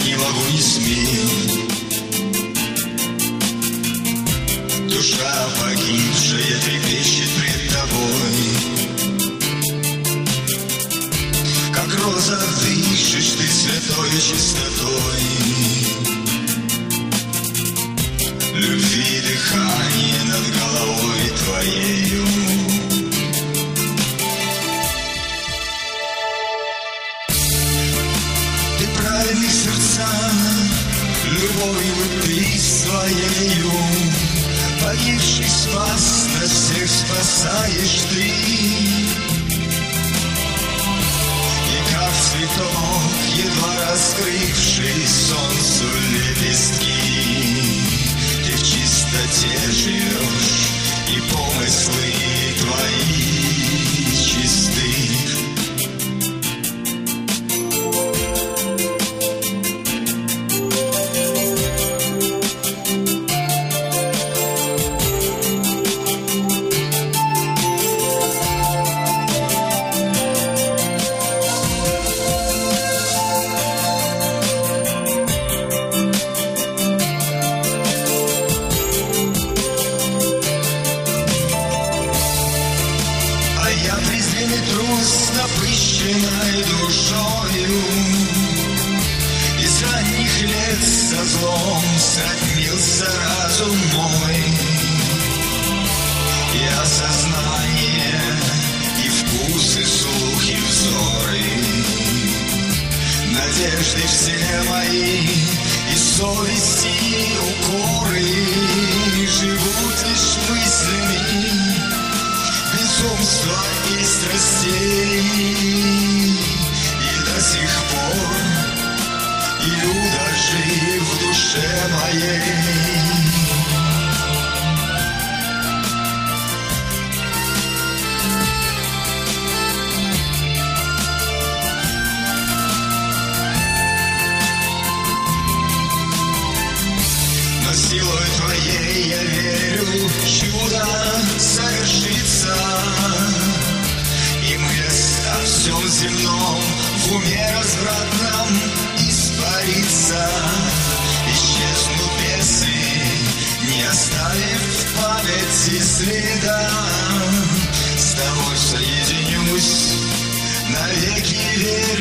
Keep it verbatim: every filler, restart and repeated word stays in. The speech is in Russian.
не могу, не смею. Душа погибшая трепещет пред тобой. Как роза дышишь ты святой чистотой. Любви дыхание над головой твоею. Ты праведных сердца, любовью ты своею. Погибший спас, нас всех спасаешь ты. И как цветок, едва раскрывший солнцу лепестки, ты в чистоте живешь, и помыслы твои чисты. Напыщенной душою из ранних лет со злом сроднился разум мой. И осознание, и вкус, и слух, и взоры, надежды все мои, и совести, и укоры живут лишь мыслями безумства и страстей. И до сих пор Иуда жив в душе моей. Но силой твоей я верю, чудо совершится, и мысль о всем земном в уме развратном испарится. Исчезнут бесы, не оставив в памяти следа. С тобой соединюсь навеки век.